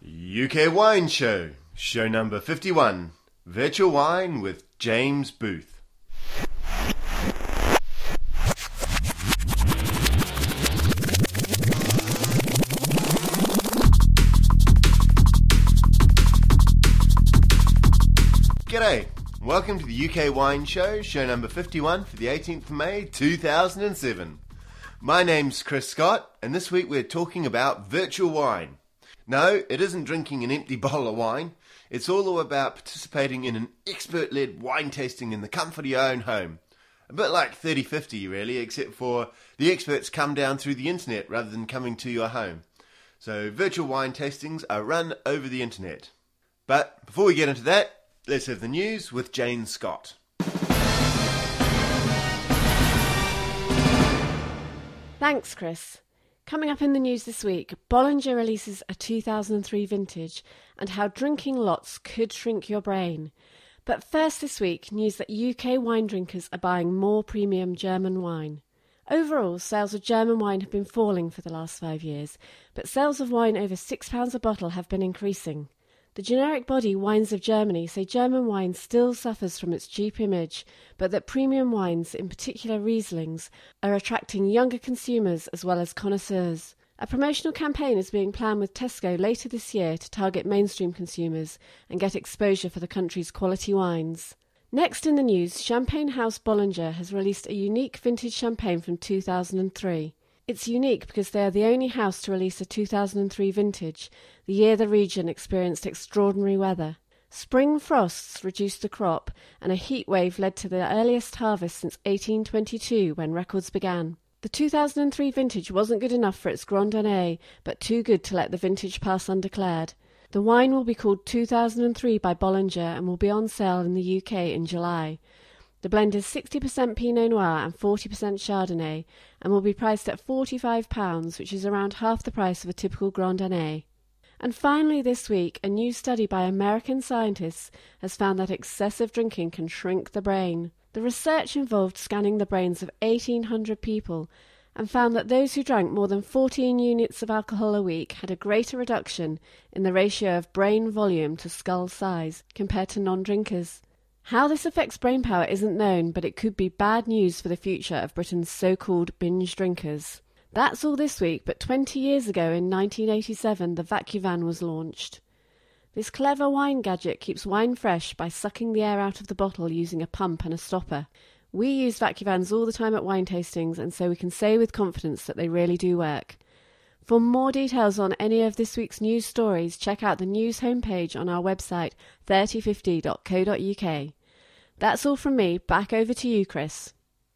UK Wine Show, show number 51, Virtual Wine with James Booth. G'day, welcome to the UK Wine Show, show number 51 for the 18th of May 2007. My name's Chris Scott, and this week we're talking about virtual wine. No, it isn't drinking an empty bottle of wine. It's all about participating in an expert-led wine tasting in the comfort of your own home. A bit like 30-50 really, except for the experts come down through the internet rather than coming to your home. So virtual wine tastings are run over the internet. But before we get into that, let's have the news with Jane Scott. Thanks, Chris. Coming up in the news this week, Bollinger releases a 2003 vintage and how drinking lots could shrink your brain. But first this week, news that UK wine drinkers are buying more premium German wine. Overall, sales of German wine have been falling for the last 5 years, but sales of wine over £6 a bottle have been increasing. The generic body Wines of Germany say German wine still suffers from its cheap image, but that premium wines, in particular Rieslings, are attracting younger consumers as well as connoisseurs. A promotional campaign is being planned with Tesco later this year to target mainstream consumers and get exposure for the country's quality wines. Next in the news, Champagne House Bollinger has released a unique vintage champagne from 2003. It's unique because they are the only house to release a 2003 vintage, the year the region experienced extraordinary weather. Spring frosts reduced the crop, and a heat wave led to the earliest harvest since 1822, when records began. The 2003 vintage wasn't good enough for its Grand Année, but too good to let the vintage pass undeclared. The wine will be called 2003 by Bollinger and will be on sale in the UK in July. The blend is 60% Pinot Noir and 40% Chardonnay and will be priced at £45, which is around half the price of a typical Grand Année. And finally this week, a new study by American scientists has found that excessive drinking can shrink the brain. The research involved scanning the brains of 1,800 people and found that those who drank more than 14 units of alcohol a week had a greater reduction in the ratio of brain volume to skull size compared to non-drinkers. How this affects brain power isn't known, but it could be bad news for the future of Britain's so-called binge drinkers. That's all this week, but 20 years ago in 1987 the VacuVan was launched. This clever wine gadget keeps wine fresh by sucking the air out of the bottle using a pump and a stopper. We use VacuVans all the time at wine tastings, and so we can say with confidence that they really do work. For more details on any of this week's news stories, check out the news homepage on our website 3050.co.uk. That's all from me. Back over to you, Chris.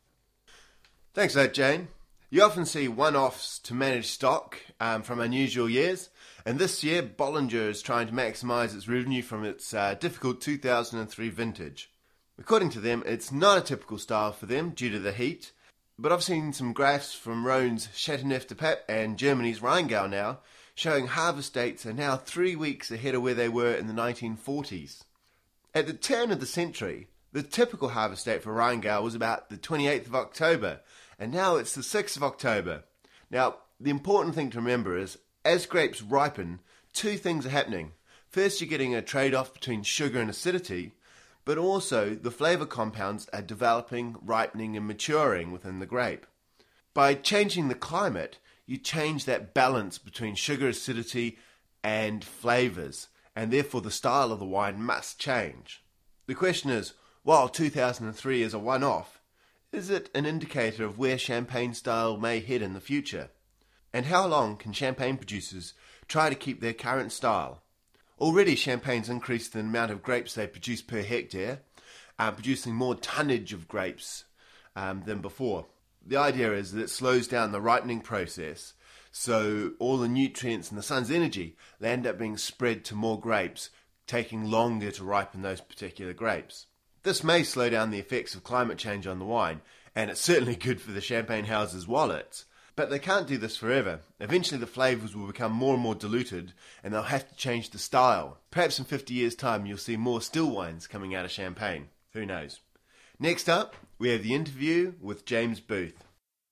Thanks for that, Jane. You often see one-offs to manage stock from unusual years, and this year Bollinger is trying to maximise its revenue from its difficult 2003 vintage. According to them, it's not a typical style for them due to the heat, but I've seen some graphs from Rhone's Châteauneuf-du-Pape and Germany's Rheingau now, showing harvest dates are now 3 weeks ahead of where they were in the 1940s. At the turn of the century, the typical harvest date for Rheingau was about the 28th of October, and now it's the 6th of October. Now, the important thing to remember is, as grapes ripen, two things are happening. First, you're getting a trade-off between sugar and acidity, but also the flavour compounds are developing, ripening and maturing within the grape. By changing the climate, you change that balance between sugar, acidity and flavours, and therefore the style of the wine must change. The question is, while 2003 is a one-off, is it an indicator of where champagne style may head in the future? And how long can champagne producers try to keep their current style? Already Champagne's increased the amount of grapes they produce per hectare, producing more tonnage of grapes than before. The idea is that it slows down the ripening process, so all the nutrients and the sun's energy they end up being spread to more grapes, taking longer to ripen those particular grapes. This may slow down the effects of climate change on the wine, and it's certainly good for the champagne houses' wallets. But they can't do this forever. Eventually the flavours will become more and more diluted, and they'll have to change the style. Perhaps in 50 years' time you'll see more still wines coming out of Champagne. Who knows? Next up, we have the interview with James Booth.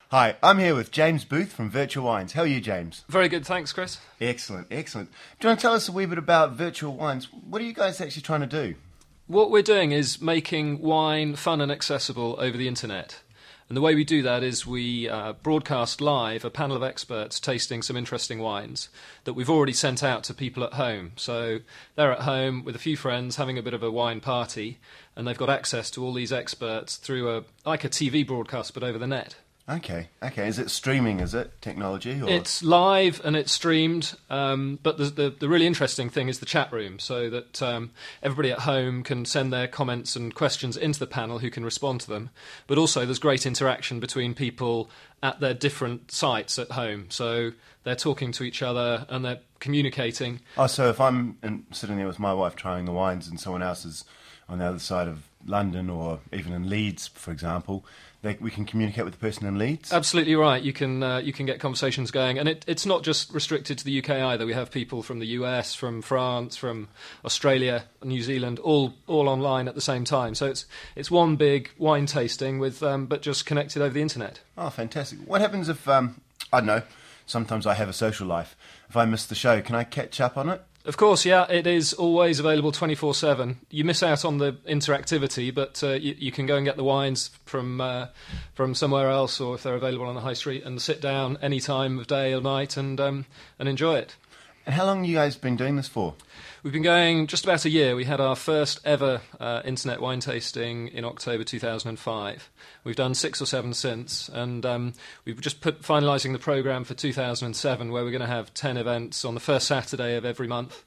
Hi, I'm here with James Booth from Virtual Wines. How are you, James? Very good, thanks, Chris. Excellent, excellent. Do you want to tell us a wee bit about Virtual Wines? What are you guys actually trying to do? What we're doing is making wine fun and accessible over the internet. And the way we do that is we broadcast live a panel of experts tasting some interesting wines that we've already sent out to people at home. So they're at home with a few friends having a bit of a wine party, and they've got access to all these experts through like a TV broadcast but over the net. Okay. Is it streaming, is it? Technology? Or? It's live and it's streamed, but the really interesting thing is the chat room, so that everybody at home can send their comments and questions into the panel who can respond to them. But also there's great interaction between people at their different sites at home. So they're talking to each other and they're communicating. Oh, so if I'm sitting there with my wife trying the wines and someone else is on the other side of London or even in Leeds, for example, we can communicate with the person in Leeds? Absolutely right. You can get conversations going. And it's not just restricted to the UK either. We have people from the US, from France, from Australia, New Zealand, all online at the same time. So it's one big wine tasting with but just connected over the internet. Oh, fantastic. What happens if, I don't know, sometimes I have a social life. If I miss the show, can I catch up on it? Of course, yeah, it is always available 24/7. You miss out on the interactivity, but you can go and get the wines from somewhere else, or if they're available on the high street, and sit down any time of day or night and enjoy it. And how long have you guys been doing this for? We've been going just about a year. We had our first ever internet wine tasting in October 2005. We've done 6 or 7 since, and we've just finalising the programme for 2007, where we're going to have 10 events on the first Saturday of every month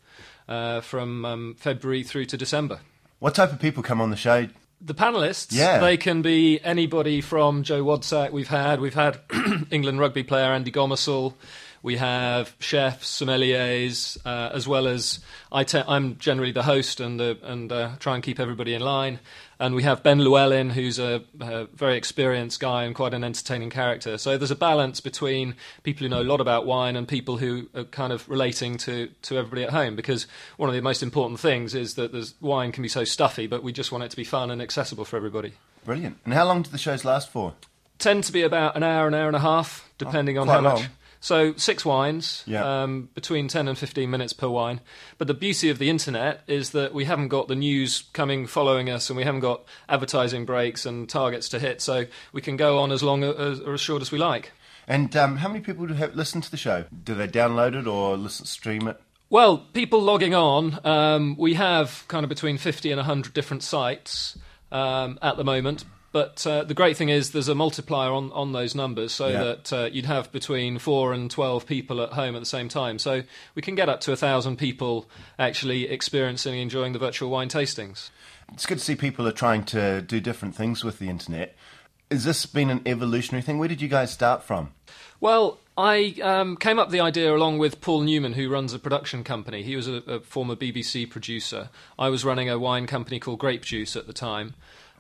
from February through to December. What type of people come on the show? The panellists, yeah. They can be anybody from Joe Wadsack. We've had England rugby player Andy Gomersall. We have chefs, sommeliers, as well as I'm generally the host and try and keep everybody in line. And we have Ben Llewellyn, who's a very experienced guy and quite an entertaining character. So there's a balance between people who know a lot about wine and people who are kind of relating to everybody at home. Because one of the most important things is that wine can be so stuffy, but we just want it to be fun and accessible for everybody. Brilliant. And how long do the shows last for? Tend to be about an hour and a half, depending on quite how much. long. So 6 wines, yeah. Between 10 and 15 minutes per wine. But the beauty of the internet is that we haven't got the news following us, and we haven't got advertising breaks and targets to hit, so we can go on as long or as short as we like. And how many people listen to the show? Do they download it or stream it? Well, people logging on, we have kind of between 50 and 100 different sites at the moment. But the great thing is there's a multiplier on those numbers, so that you'd have between 4 and 12 people at home at the same time. So we can get up to 1,000 people actually experiencing and enjoying the virtual wine tastings. It's good to see people are trying to do different things with the internet. Has this been an evolutionary thing? Where did you guys start from? Well, I came up with the idea along with Paul Newman, who runs a production company. He was a former BBC producer. I was running a wine company called Grape Juice at the time.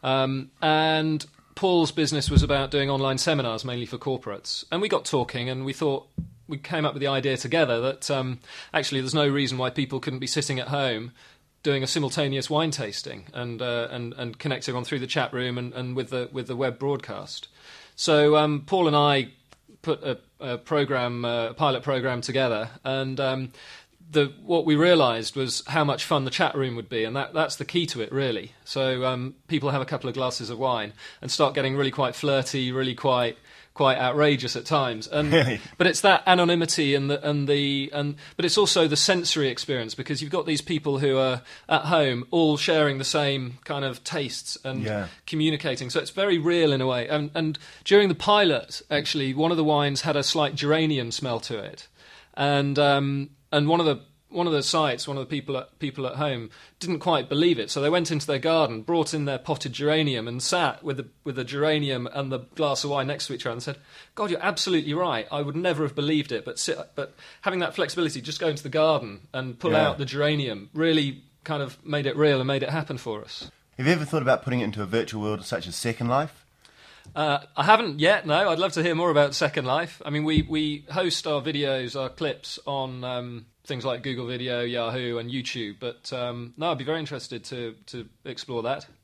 And Paul's business was about doing online seminars, mainly for corporates. And we got talking, and we came up with the idea together that actually there's no reason why people couldn't be sitting at home doing a simultaneous wine tasting and connecting on through the chat room and with the web broadcast. So Paul and I put a pilot program together, and what we realised was how much fun the chat room would be, and that's the key to it, really. So people have a couple of glasses of wine and start getting really quite flirty, really quite outrageous at times. And really? But it's that anonymity but it's also the sensory experience, because you've got these people who are at home all sharing the same kind of tastes and communicating. So it's very real in a way. And during the pilot, actually, one of the wines had a slight geranium smell to it, and one of the people at home didn't quite believe it, so they went into their garden, brought in their potted geranium, and sat with the geranium and the glass of wine next to each other and said, "God, you're absolutely right. I would never have believed it." But having that flexibility, just go into the garden and pull out the geranium, really kind of made it real and made it happen for us. Have you ever thought about putting it into a virtual world such as Second Life? I haven't yet, no. I'd love to hear more about Second Life. I mean, we host our videos, our clips on things like Google Video, Yahoo and YouTube, but no, I'd be very interested to explore that.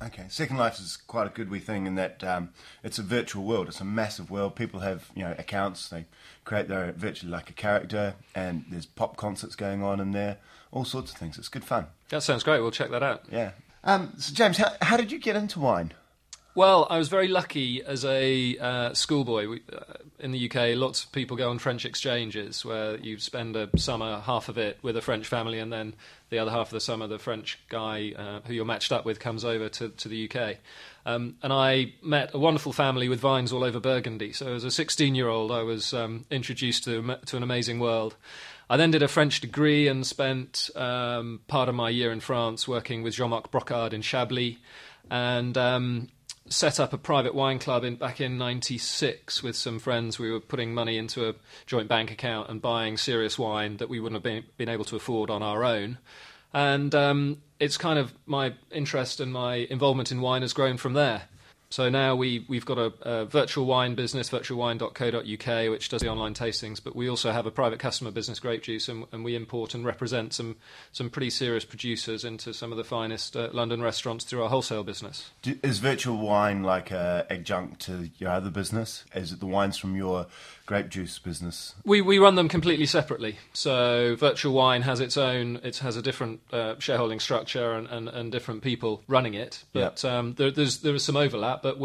Okay, Second Life is quite a good wee thing in that it's a virtual world. It's a massive world. People have accounts. They create their virtually like a character, and there's pop concerts going on in there. All sorts of things. It's good fun. That sounds great. We'll check that out. Yeah. So James, how did you get into wine? Well, I was very lucky as a schoolboy. In the UK, lots of people go on French exchanges where you spend a summer, half of it, with a French family, and then the other half of the summer, the French guy who you're matched up with comes over to the UK. And I met a wonderful family with vines all over Burgundy. So as a 16-year-old, I was introduced to an amazing world. I then did a French degree and spent part of my year in France working with Jean-Marc Brocard in Chablis, and set up a private wine club back in '96 with some friends. We were putting money into a joint bank account and buying serious wine that we wouldn't have been able to afford on our own. And it's kind of my interest and my involvement in wine has grown from there. So now we've got a virtual wine business, virtualwine.co.uk, which does the online tastings, but we also have a private customer business, Grape Juice, and we import and represent some pretty serious producers into some of the finest London restaurants through our wholesale business. Is virtual wine like an adjunct to your other business? Is it the wines from your Grape Juice business? We run them completely separately. So virtual wine has its own, it has a different shareholding structure and different people running it. But there is some overlap. But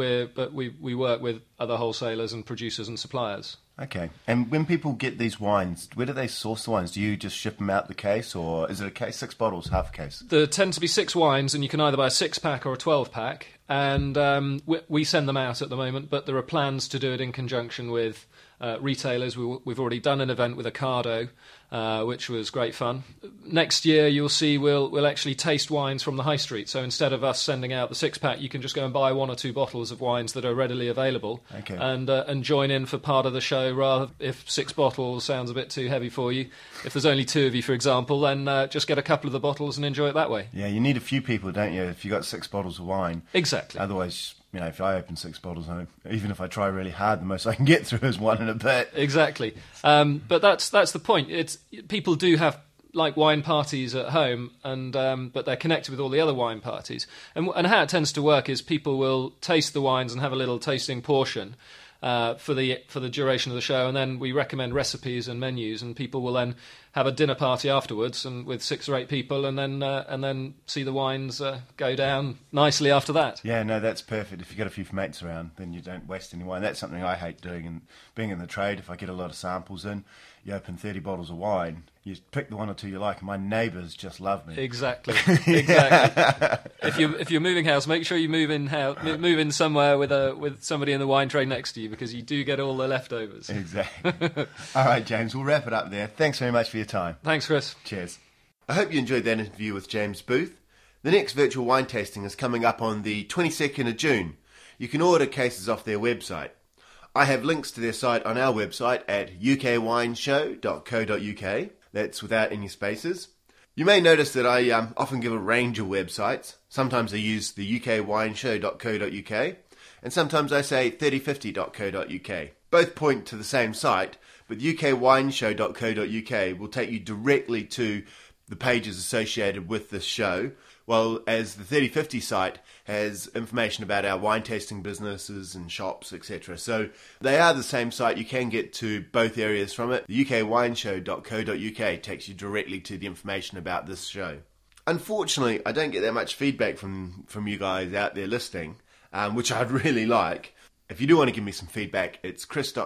we work with other wholesalers and producers and suppliers. Okay. And when people get these wines, where do they source the wines? Do you just ship them out the case, or is it a case, 6 bottles, half a case? There tend to be 6 wines, and you can either buy a 6-pack or a 12-pack. And we send them out at the moment, but there are plans to do it in conjunction with retailers. We've already done an event with Ocado, which was great fun. Next year, you'll see we'll actually taste wines from the high street. So instead of us sending out the 6-pack, you can just go and buy 1 or 2 bottles of wines that are readily available, okay, and join in for part of the show. Rather, if 6 bottles sounds a bit too heavy for you, if there's only 2 of you, for example, then just get a couple of the bottles and enjoy it that way. Yeah, you need a few people, don't you? If you got 6 bottles of wine, exactly. Otherwise, if I open 6 bottles, even if I try really hard, the most I can get through is 1 and a bit. Exactly. But that's the point. People do have like wine parties at home, and but they're connected with all the other wine parties. And how it tends to work is people will taste the wines and have a little tasting portion for the duration of the show, and then we recommend recipes and menus, and people will then have a dinner party afterwards, and with 6 or 8 people, and then see the wines go down nicely after that. Yeah, no, that's perfect. If you got a few mates around, then you don't waste any wine. That's something I hate doing, and being in the trade. If I get a lot of samples in, you open 30 bottles of wine, you pick the 1 or 2 you like, and my neighbours just love me. Exactly. If you're moving house, make sure you move in somewhere with somebody in the wine trade next to you, because you do get all the leftovers. Exactly. All right, James, we'll wrap it up there. Thanks very much for your time. Thanks, Chris. Cheers. I hope you enjoyed that interview with James Booth. The next virtual wine tasting is coming up on the 22nd of June. You can order cases off their website. I have links to their site on our website at ukwineshow.co.uk. That's without any spaces. You may notice that I often give a range of websites. Sometimes I use the ukwineshow.co.uk, and sometimes I say 3050.co.uk. Both point to the same site, but ukwineshow.co.uk will take you directly to the pages associated with this show, while as the 3050 site has information about our wine tasting businesses and shops, etc. So they are the same site. You can get to both areas from it. The ukwineshow.co.uk takes you directly to the information about this show. Unfortunately, I don't get that much feedback from you guys out there listening, which I'd really like. If you do want to give me some feedback, it's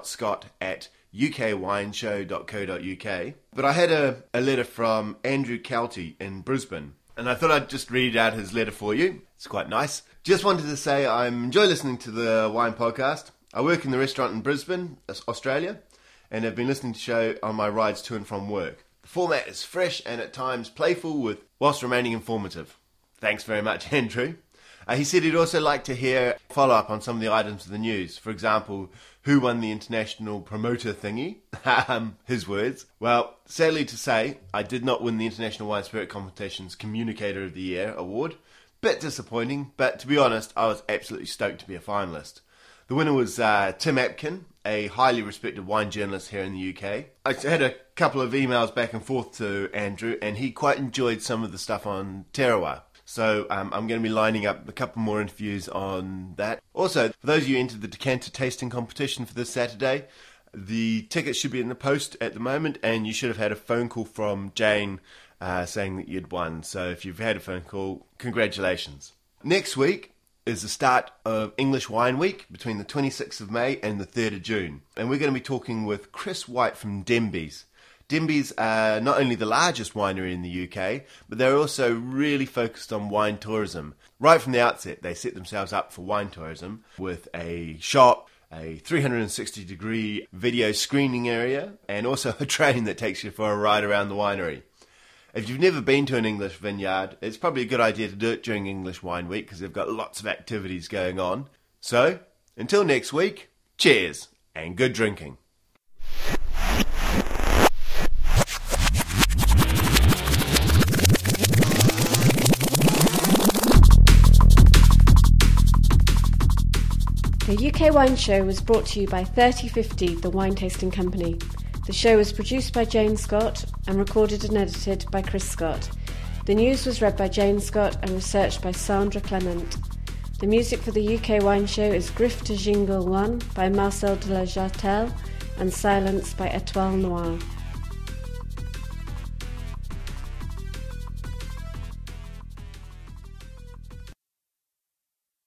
chris.scott@ukwineshow.co.uk. But I had a letter from Andrew Kelty in Brisbane, and I thought I'd just read out his letter for you. It's quite nice. Just wanted to say I enjoy listening to the Wine Podcast. I work in the restaurant in Brisbane, Australia, and have been listening to the show on my rides to and from work. The format is fresh and at times playful, whilst remaining informative. Thanks very much, Andrew. He said he'd also like to hear follow-up on some of the items of the news. For example, who won the international promoter thingy? His words. Well, sadly to say, I did not win the International Wine Spirit Competition's Communicator of the Year award. Bit disappointing, but to be honest, I was absolutely stoked to be a finalist. The winner was Tim Apkin, a highly respected wine journalist here in the UK. I had a couple of emails back and forth to Andrew, and he quite enjoyed some of the stuff on terroir. So I'm going to be lining up a couple more interviews on that. Also, for those of you who entered the decanter tasting competition for this Saturday, the tickets should be in the post at the moment, and you should have had a phone call from Jane saying that you'd won. So if you've had a phone call, congratulations. Next week is the start of English Wine Week between the 26th of May and the 3rd of June. And we're going to be talking with Chris White from Denbies. Denbies are not only the largest winery in the UK, but they're also really focused on wine tourism. Right from the outset, they set themselves up for wine tourism with a shop, a 360-degree video screening area, and also a train that takes you for a ride around the winery. If you've never been to an English vineyard, it's probably a good idea to do it during English Wine Week because they've got lots of activities going on. So, until next week, cheers and good drinking. The UK Wine Show was brought to you by 3050, the wine tasting company. The show was produced by Jane Scott and recorded and edited by Chris Scott. The news was read by Jane Scott and researched by Sandra Clement. The music for the UK Wine Show is Griffe de Jingle 1 by Marcel de la Jartelle and Silence by Etoile Noire.